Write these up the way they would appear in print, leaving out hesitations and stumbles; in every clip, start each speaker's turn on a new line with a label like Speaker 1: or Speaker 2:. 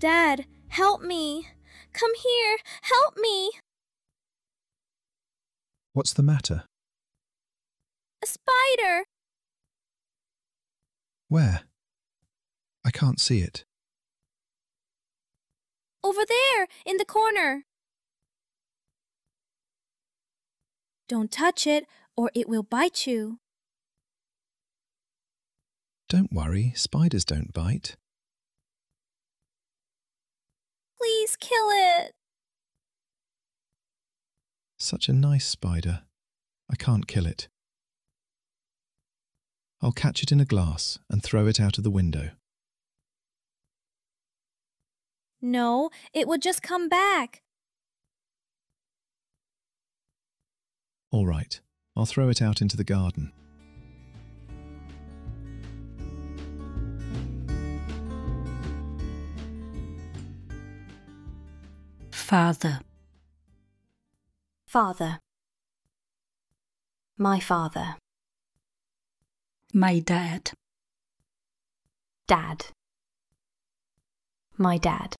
Speaker 1: Dad, help me! Come here! Help me!
Speaker 2: What's the matter?
Speaker 1: A spider!
Speaker 2: Where? I can't see it.
Speaker 1: Over there, in the corner. Don't touch it, or it will bite you.
Speaker 2: Don't worry, spiders don't bite.
Speaker 1: Please kill it.
Speaker 2: Such a nice spider. I can't kill it. I'll catch it in a glass and throw it out of the window.
Speaker 1: No, it will just come back.
Speaker 2: All right, I'll throw it out into the garden.
Speaker 3: Father.
Speaker 4: Father. My father.
Speaker 3: My dad.
Speaker 4: Dad. My dad.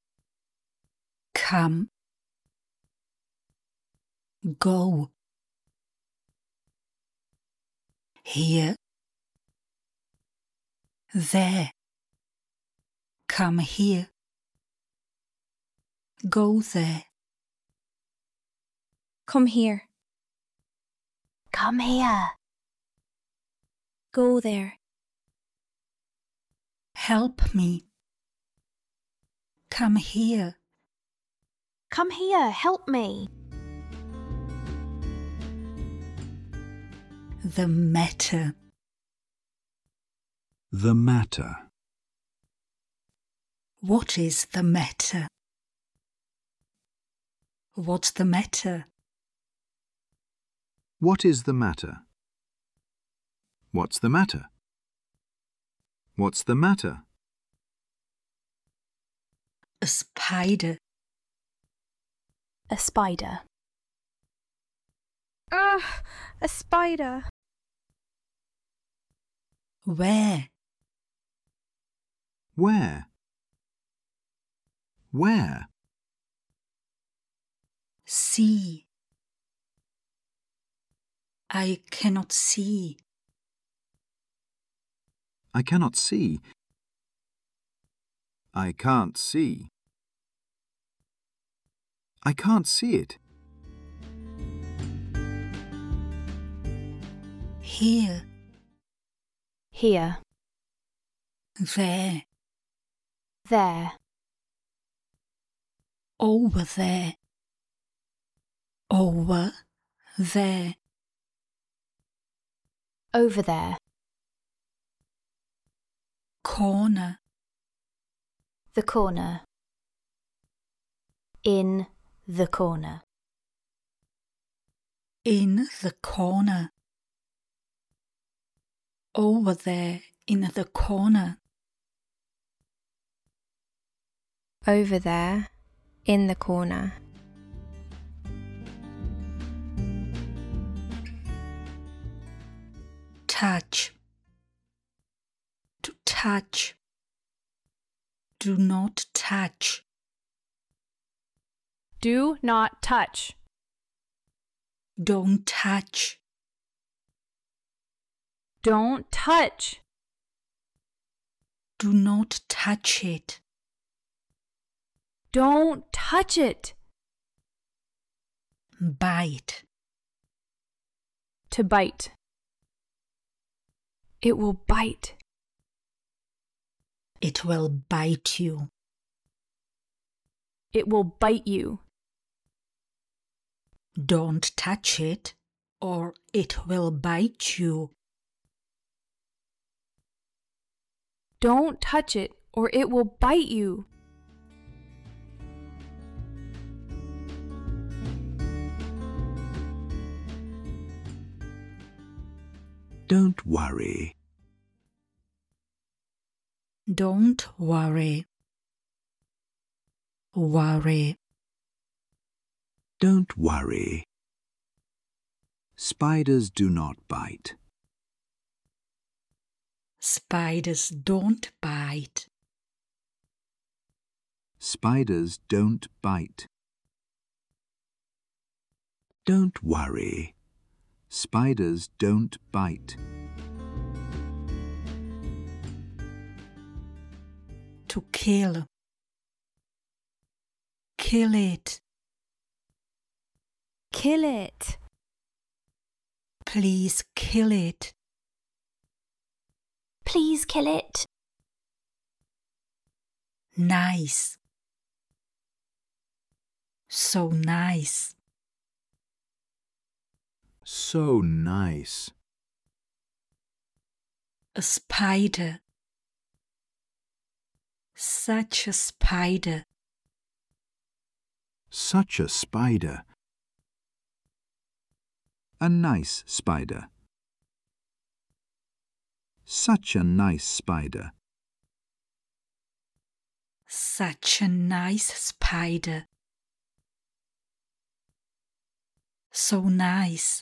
Speaker 3: Come. Go. Here. There. Come here. Go there.
Speaker 1: Come here.
Speaker 4: Come here.
Speaker 1: Go there.
Speaker 3: Help me. Come here.
Speaker 4: Come here, help me.
Speaker 3: The matter.
Speaker 5: The matter.
Speaker 3: What is the matter? What's the matter?
Speaker 5: What is the matter? What's the matter? What's the matter?
Speaker 3: A spider.
Speaker 4: A spider.
Speaker 1: Ah, a spider.
Speaker 3: Where?
Speaker 5: Where? Where?
Speaker 3: See. I cannot see.
Speaker 5: I cannot see. I can't see. I can't see it.
Speaker 3: Here.
Speaker 4: Here.
Speaker 3: There.
Speaker 4: There.
Speaker 3: Over there. Over there.
Speaker 4: Over there.
Speaker 3: Corner.
Speaker 4: The corner. In the corner.
Speaker 3: In the corner. Over there in the corner.
Speaker 1: Over there, in the corner.
Speaker 3: Touch. To touch. Do not touch.
Speaker 6: Do not touch.
Speaker 3: Don't touch.
Speaker 6: Don't touch.
Speaker 3: Do not touch it.
Speaker 6: Don't touch it.
Speaker 3: Bite.
Speaker 6: To bite. It will bite.
Speaker 3: It will bite you.
Speaker 6: It will bite you.
Speaker 3: Don't touch it, or it will bite you.
Speaker 6: Don't touch it, or it will bite you.
Speaker 5: Don't worry.
Speaker 3: Don't worry. Worry.
Speaker 5: Don't worry. Spiders do not bite.
Speaker 3: Spiders don't bite.
Speaker 5: Spiders don't bite. Don't worry. Spiders don't bite.
Speaker 3: To kill. Kill it.
Speaker 1: Kill it.
Speaker 3: Please kill it.
Speaker 4: Please kill it.
Speaker 3: Nice. So nice.
Speaker 5: So nice.
Speaker 3: A spider. Such a spider.
Speaker 5: Such a spider. A nice spider. Such a nice spider.
Speaker 3: Such a nice spider. So nice.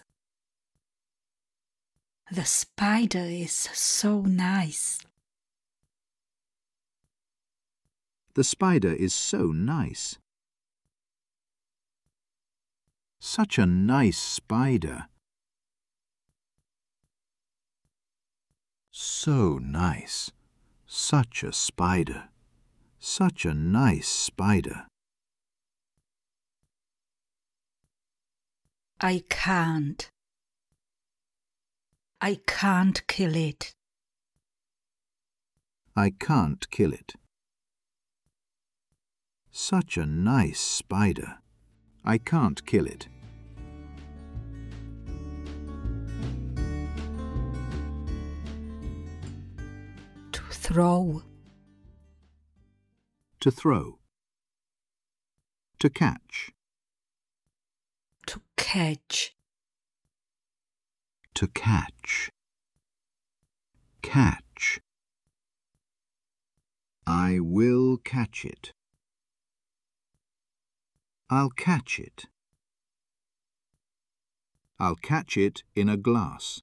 Speaker 3: The spider is so nice.
Speaker 5: The spider is so nice. Such a nice spider. So nice. Such a spider. Such a nice spider.
Speaker 3: I can't. I can't kill it.
Speaker 5: I can't kill it. Such a nice spider. I can't kill it.
Speaker 3: To throw.
Speaker 5: To throw. To catch.
Speaker 3: To catch.
Speaker 5: To catch. Catch. I will catch it. I'll catch it. I'll catch it in a glass.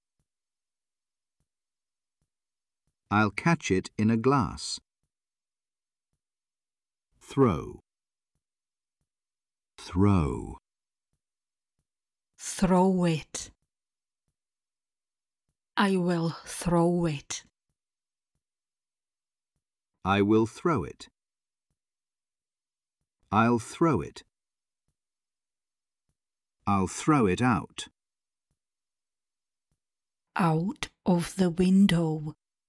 Speaker 5: I'll catch it in a glass. Throw. Throw.
Speaker 3: Throw it. I will throw it.
Speaker 5: I will throw it. I'll throw it. I'll throw it out.
Speaker 3: Out of the window.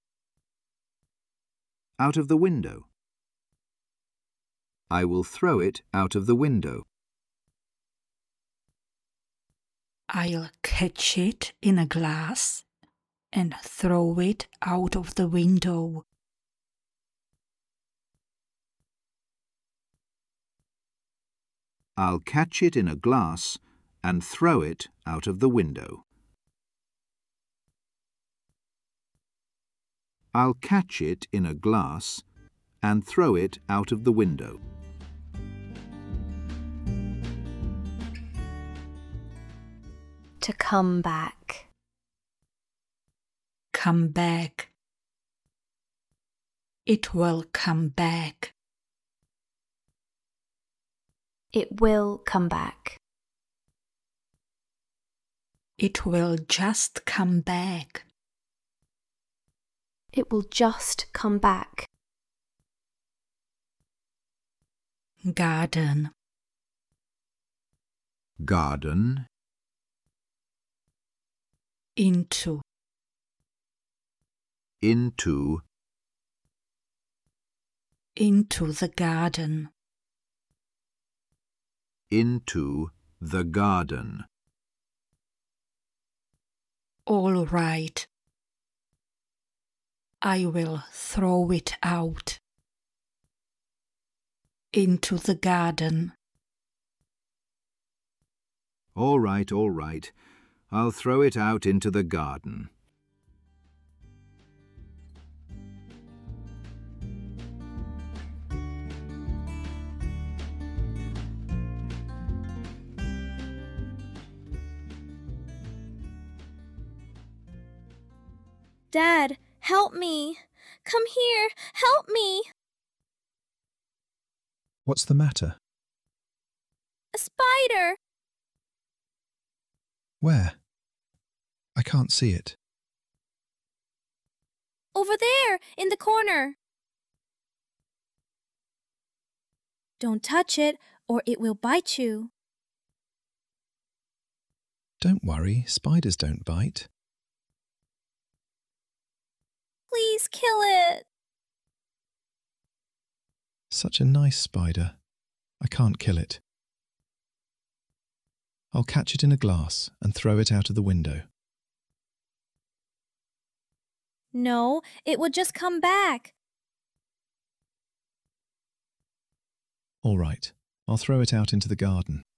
Speaker 5: Out of the window. I will throw it out of the window.
Speaker 3: I'll catch it in a glass and throw it out of the window.
Speaker 5: I'll catch it in a glass and throw it out of the window. I'll catch it in a glass and throw it out of the window.
Speaker 4: To come back.
Speaker 3: Come back. It will come back.
Speaker 4: It will come back.
Speaker 3: It will just come back.
Speaker 4: It will just come back.
Speaker 3: Garden.
Speaker 5: Garden.
Speaker 3: Into.
Speaker 5: Into.
Speaker 3: Into the garden.
Speaker 5: Into the garden.
Speaker 3: All right. I will throw it out. Into the garden.
Speaker 5: All right, all right. I'll throw it out into the garden.
Speaker 1: Dad, help me. Come here. Help me.
Speaker 2: What's the matter?
Speaker 1: A spider!
Speaker 2: Where? I can't see it.
Speaker 1: Over there, in the corner. Don't touch it, or it will bite you.
Speaker 2: Don't worry, spiders don't bite.
Speaker 1: Please kill it.
Speaker 2: Such a nice spider. I can't kill it. I'll catch it in a glass and throw it out of the window.
Speaker 1: No, it will just come back.
Speaker 2: All right, I'll throw it out into the garden.